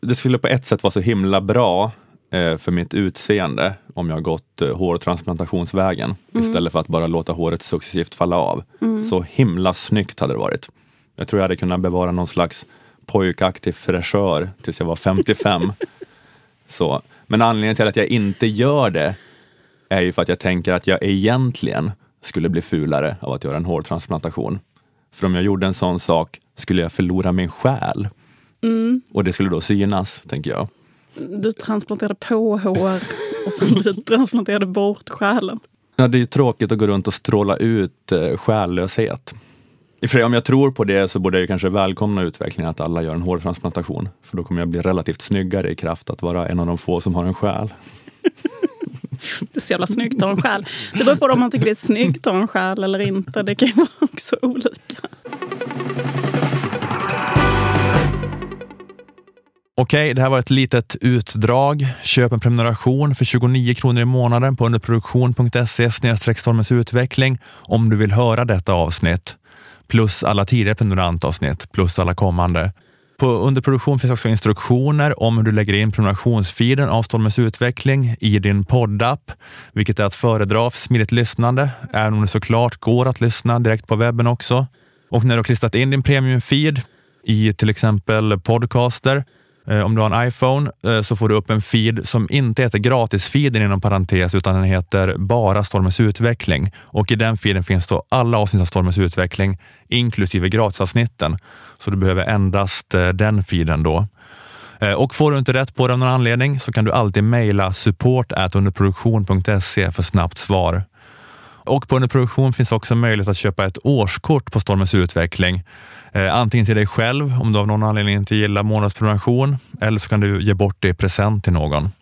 Det skulle på ett sätt vara så himla bra för mitt utseende om jag gått hårtransplantationsvägen istället för att bara låta håret successivt falla av. Så himla snyggt hade det varit. Jag tror jag hade kunnat bevara någon slags pojkaktig fräschör tills jag var 55. Så. Men anledningen till att jag inte gör det är ju för att jag tänker att jag egentligen skulle bli fulare av att göra en hårtransplantation. För om jag gjorde en sån sak skulle jag förlora min själ. Och det skulle då synas, tänker jag. Du transplanterade på hår och sen du transplanterade bort själen. Ja, det är ju tråkigt att gå runt och stråla ut själlöshet. I och för sig, om jag tror på det så borde jag kanske välkomna utvecklingen att alla gör en hårtransplantation. För då kommer jag bli relativt snyggare i kraft att vara en av de få som har en själ. Det är så jävla snyggt att ha en själ. Det beror på om man tycker det är snyggt att ha en själ eller inte. Det kan ju vara också olika. Okej, det här var ett litet utdrag. Köp en prenumeration för 29 kronor i månaden på underproduktion.se/Stormens utveckling om du vill höra detta avsnitt. Plus alla tidigare prenumerantavsnitt, plus alla kommande. På Underproduktion finns också instruktioner om hur du lägger in prenumerationsfeeden av Stormens utveckling i din poddapp, vilket är att föredra för smidigt lyssnande, även om det såklart går att lyssna direkt på webben också. Och när du har klistrat in din premiumfeed i till exempel podcaster, om du har en iPhone så får du upp en feed som inte heter gratisfeeden inom parentes utan den heter bara Stormens utveckling. Och i den feeden finns då alla avsnitt av Stormens utveckling inklusive gratisavsnitten. Så du behöver endast den feeden då. Och får du inte rätt på det av någon anledning så kan du alltid mejla support@underproduktion.se för snabbt svar. Och på Underproduktion finns också möjlighet att köpa ett årskort på Stormens utveckling. Antingen till dig själv om du av någon anledning inte gillar månadsprenumeration eller så kan du ge bort det i present till någon.